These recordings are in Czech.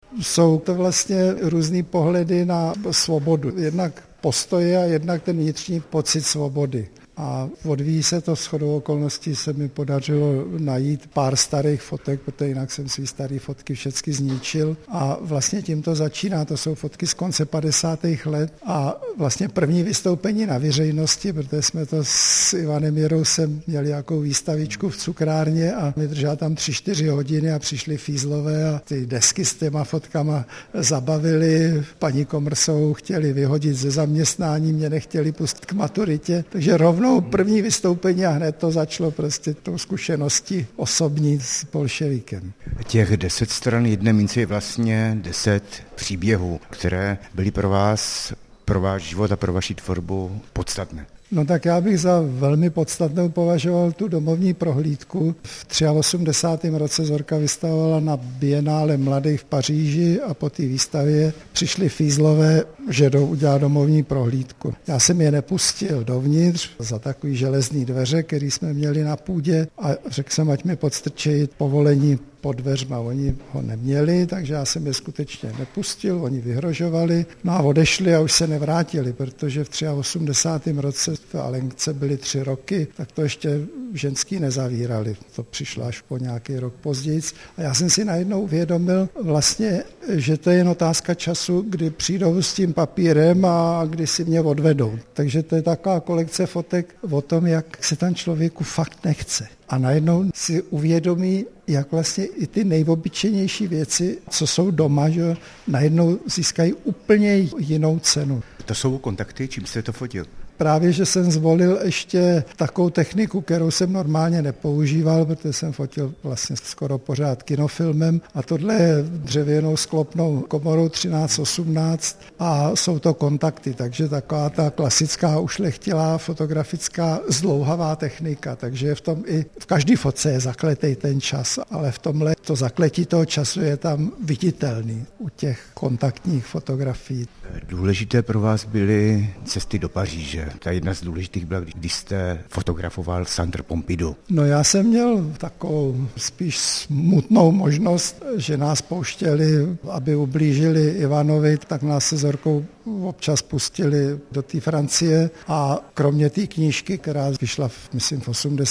Jsou to vlastně různý pohledy na svobodu. Jednak postoje a jednak ten vnitřní pocit svobody. A odvíjí se to, shodou okolností se mi podařilo najít pár starých fotek, protože jinak jsem svý staré fotky všechny zničil. A vlastně tím to začíná, to jsou fotky z konce 50. let a vlastně první vystoupení na veřejnosti, protože jsme to s Ivanem Jirousem měli nějakou výstavičku v cukrárně a vydržela tam 3-4 hodiny a přišli fízlové a ty desky s těma fotkama zabavili. Paní Komrsovou chtěli vyhodit ze zaměstnání, mě nechtěli pustit k maturitě, takže rovnou první vystoupení a hned to začalo prostě tou zkušeností osobní s bolševikem. Těch 10 stran jedné mince je vlastně 10 příběhů, které byly pro vás, pro váš život a pro vaši tvorbu podstatné. No tak já bych za velmi podstatnou považoval tu domovní prohlídku. V 83. roce Zorka vystavovala na Bienále mladých v Paříži a po té výstavě přišli fízlové, že jdou udělat domovní prohlídku. Já jsem je nepustil dovnitř za takový železný dveře, který jsme měli na půdě a řekl jsem, ať mi podstrčejí povolení pod dveřma. Oni ho neměli, takže já jsem je skutečně nepustil, oni vyhrožovali, no a odešli a už se nevrátili, protože v 83. roce v Alence byly 3 roky, tak to ještě ženský nezavírali. To přišlo až po nějaký rok později. A já jsem si najednou uvědomil vlastně, že to je jen otázka času, kdy přijdou s tím papírem a kdy si mě odvedou. Takže to je taková kolekce fotek o tom, jak se tam člověku fakt nechce. A najednou si uvědomí, jak vlastně i ty nejobyčejnější věci, co jsou doma, že najednou získají úplně jinou cenu. To jsou kontakty, čím jste to fotil? Právě, že jsem zvolil ještě takovou techniku, kterou jsem normálně nepoužíval, protože jsem fotil vlastně skoro pořád kinofilmem a tohle je dřevěnou sklopnou komorou 13-18 a jsou to kontakty, takže taková ta klasická ušlechtilá fotografická zdlouhavá technika, takže je v tom i v každý fotce je zakletej ten čas, ale v tomhle to zakletí toho času je tam viditelný u těch kontaktních fotografií. Důležité pro vás byly cesty do Paříže. Ta jedna z důležitých byla, když jste fotografoval Centre Pompidou. No já jsem měl takovou spíš smutnou možnost, že nás pouštěli, aby ublížili Ivanovi, tak nás se Zorkou občas pustili do té Francie a kromě té knížky, která vyšla myslím v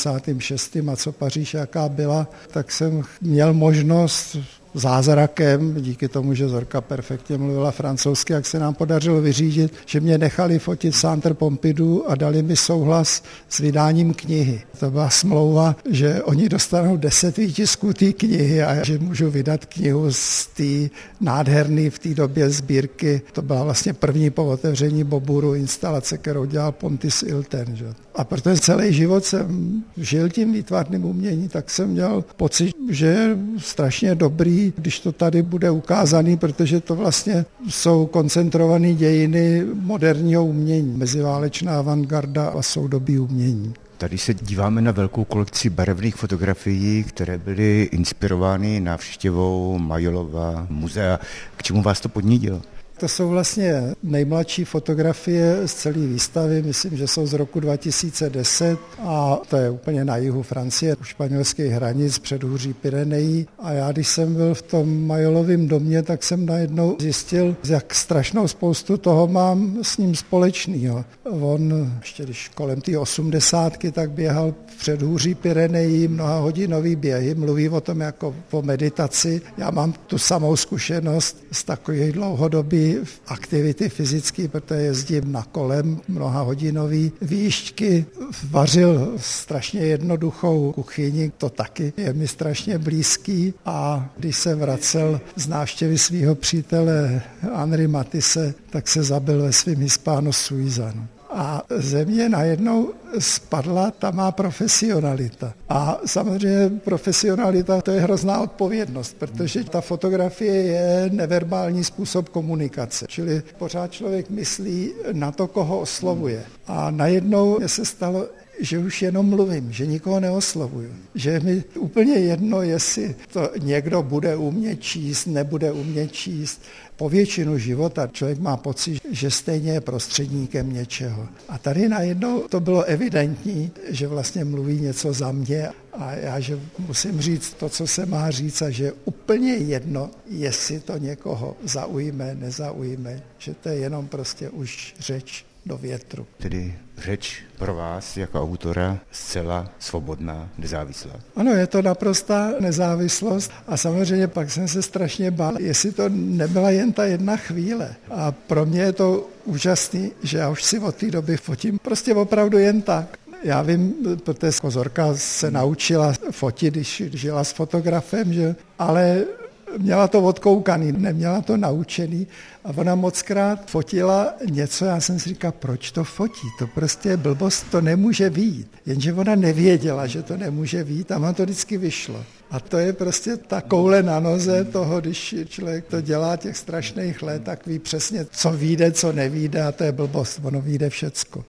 86. a co Paříž jaká byla, tak jsem měl možnost zázrakem, díky tomu, že Zorka perfektně mluvila francouzsky, jak se nám podařilo vyřídit, že mě nechali fotit Centre Pompidou a dali mi souhlas s vydáním knihy. To byla smlouva, že oni dostanou 10 výtisků té knihy a že můžu vydat knihu z té nádherné v té době sbírky. To byla vlastně první po otevření Boburu instalace, kterou dělal Pontis Ilten. Že? A protože celý život jsem žil tím výtvarným uměním, tak jsem měl pocit, že je strašně dobrý, když to tady bude ukázaný, protože to vlastně jsou koncentrované dějiny moderního umění, meziválečná avantgarda a soudobí umění. Tady se díváme na velkou kolekci barevných fotografií, které byly inspirovány návštěvou Majolova muzea. K čemu vás to podnídilo? To jsou vlastně nejmladší fotografie z celé výstavy, myslím, že jsou z roku 2010 a to je úplně na jihu Francie, u španělských hranic, předhůří Pyrenejí. A já, když jsem byl v tom Majolovém domě, tak jsem najednou zjistil, jak strašnou spoustu toho mám s ním společného. On, ještě když kolem té 80, tak běhal v předhůří Pyrenejí, mnohahodinový běhy, mluví o tom jako o meditaci. Já mám tu samou zkušenost z takových dlouhodobých aktivity fyzické, protože jezdím na kolem mnohahodinový výšťky. Vařil strašně jednoduchou kuchyni, to taky je mi strašně blízký a když se vracel z návštěvy svého přítele Henri Matisse, tak se zabil ve svým Hispano Suizanu. A ze mě najednou spadla ta má profesionalita. A samozřejmě profesionalita to je hrozná odpovědnost, protože ta fotografie je neverbální způsob komunikace. Čili pořád člověk myslí na to, koho oslovuje. A najednou se stalo že už jenom mluvím, že nikoho neoslovuju. Že je mi úplně jedno, jestli to někdo bude umět číst, nebude umět číst. Po většinu života člověk má pocit, že stejně je prostředníkem něčeho. A tady najednou to bylo evidentní, že vlastně mluví něco za mě a já, že musím říct to, co se má říct a že je úplně jedno, jestli to někoho zaujme, nezaujme, že to je jenom prostě už řeč do větru. Tedy řeč pro vás jako autora zcela svobodná, nezávislá. Ano, je to naprostá nezávislost a samozřejmě pak jsem se strašně bál, jestli to nebyla jen ta jedna chvíle. A pro mě je to úžasný, že já už si od té doby fotím prostě opravdu jen tak. Já vím, protože Zorka se naučila fotit, když žila s fotografem, že? Ale měla to odkoukaný, neměla to naučený a ona mockrát fotila něco, já jsem si říkal, proč to fotí, to prostě je blbost, to nemůže vyjít. Jenže ona nevěděla, že to nemůže vyjít a vám to vždycky vyšlo. A to je prostě ta koule na noze toho, když člověk to dělá těch strašných let, tak ví přesně, co vyjde, co nevyjde a to je blbost, ono vyjde všecko.